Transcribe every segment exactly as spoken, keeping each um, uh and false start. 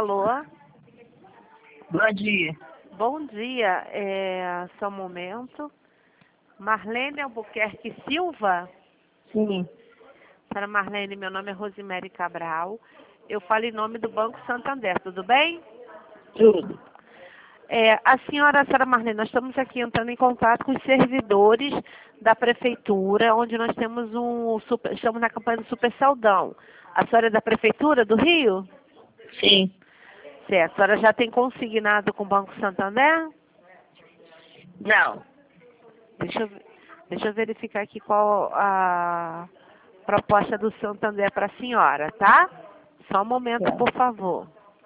Alô? Bom dia. Bom dia, é, só um momento. Marlene Albuquerque Silva? Sim. Para Marlene, meu nome é Rosemary Cabral. Eu falo em nome do Banco Santander, tudo bem? Tudo. É, a senhora, a senhora Marlene, nós estamos aqui entrando em contato com os servidores da prefeitura, onde nós temos um, super, estamos na campanha do Super Saldão. A senhora é da prefeitura do Rio? Sim. Certo. A senhora já tem consignado com o Banco Santander? Não. Deixa eu, deixa eu verificar aqui qual a proposta do Santander para a senhora, tá? Só um momento, Tá. por favor.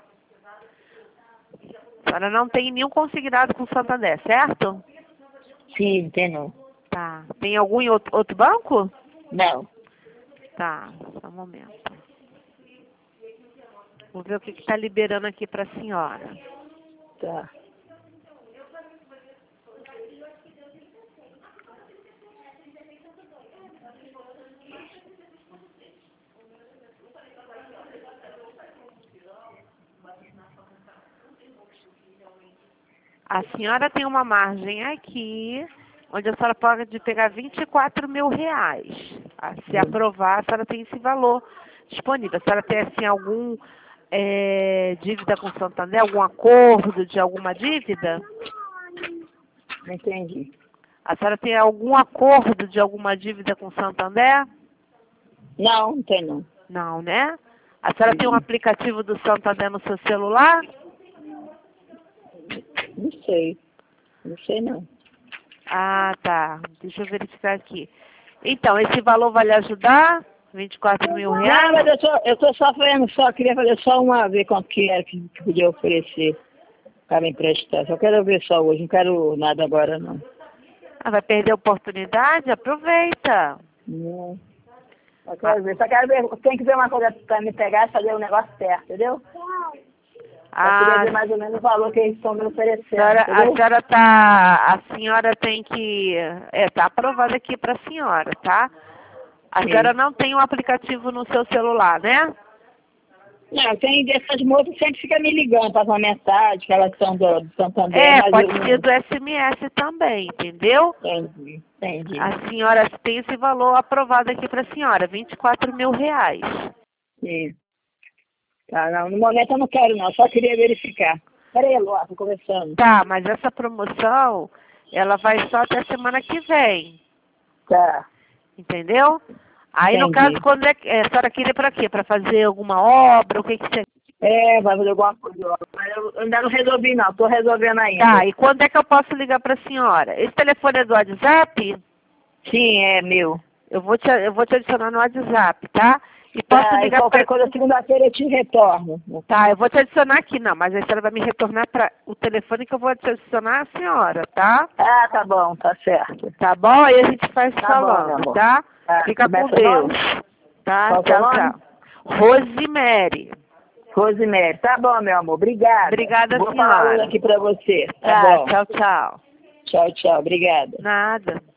A senhora não tem nenhum consignado com o Santander, certo? Sim, tem não. Tá. Tem algum em outro, outro banco? Não. Tá, só um momento. Vou ver o que está liberando aqui para a senhora. Tá. A senhora tem uma margem aqui, onde a senhora pode pegar vinte e quatro mil reais. Ah, se aprovar, a senhora tem esse valor disponível. A senhora tem, assim, algum é, dívida com o Santander, algum acordo de alguma dívida? Não entendi. A senhora tem algum acordo de alguma dívida com o Santander? Não, não tem não. Não, né? A senhora tem um aplicativo do Santander no seu celular? Não sei. Não sei não. Ah, tá. Deixa eu verificar aqui. Então, esse valor vai lhe ajudar? vinte e quatro mil reais? Não, mas eu só, eu tô só fazendo, só queria fazer só uma, ver quanto que era que, que podia oferecer para me emprestar. Só quero ver só hoje, não quero nada agora não. Ah, vai perder a oportunidade? Aproveita. Não. Só quero ver, só quero ver, tem que ver uma coisa para me pegar e fazer o negócio certo, entendeu? Eu queria Ah, ver mais ou menos o valor que eles estão me a oferecendo, senhora, a entendeu? senhora tá, a senhora tem que, é, tá aprovado aqui para a senhora, tá? A Sim. senhora não tem um aplicativo no seu celular, né? Não, tem dessas moças sempre fica me ligando para uma mensagem, que elas são do, do Santander, É, mas pode eu ser não do S M S também, entendeu? entendi, entendi. A senhora tem esse valor aprovado aqui para a senhora, vinte e quatro mil reais. Sim. Tá, não, no momento eu não quero não, só queria verificar. Peraí, Ló, tô conversando. Tá, mas essa promoção, ela vai só até semana que vem, Tá, entendeu? Aí, no entendi. caso, quando é que é, a senhora queria para quê? Para fazer alguma obra? O que que você... É, vai fazer alguma coisa, mas eu ainda não resolvi não, tô resolvendo ainda. Tá, e quando é que eu posso ligar para a senhora? Esse telefone é do WhatsApp? Sim, é meu. Eu vou te, eu vou te adicionar no WhatsApp, tá? E posso Tá, e ligar qualquer para... coisa, segunda-feira eu te retorno. Tá, eu vou te adicionar aqui, não, mas a senhora vai me retornar para o telefone que eu vou te adicionar a senhora, tá? Ah, tá bom, tá certo. Tá bom? Aí a gente faz Tá bom, falando, meu amor. tá? Tá, Fica como é com seu Deus. nome? Tá? Qual seu Tchau, nome? tchau. Rosemary. Rosemary, tá bom, meu amor, obrigada. Obrigada, Vou falar senhora. aqui pra você, tá, Tá, bom? tchau, tchau. Tchau, tchau, obrigada. Nada.